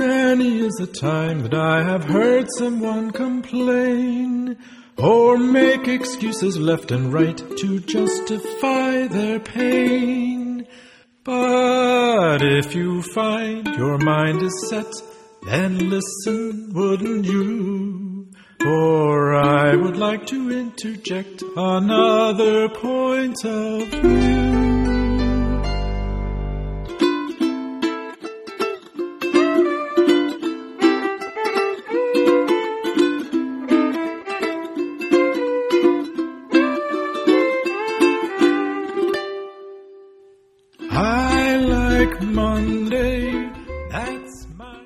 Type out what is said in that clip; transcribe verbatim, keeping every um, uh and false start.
Many is the time that I have heard someone complain or make excuses left and right to justify their pain. But if you find your mind is set, then listen, wouldn't you? For I would like to interject another point of view.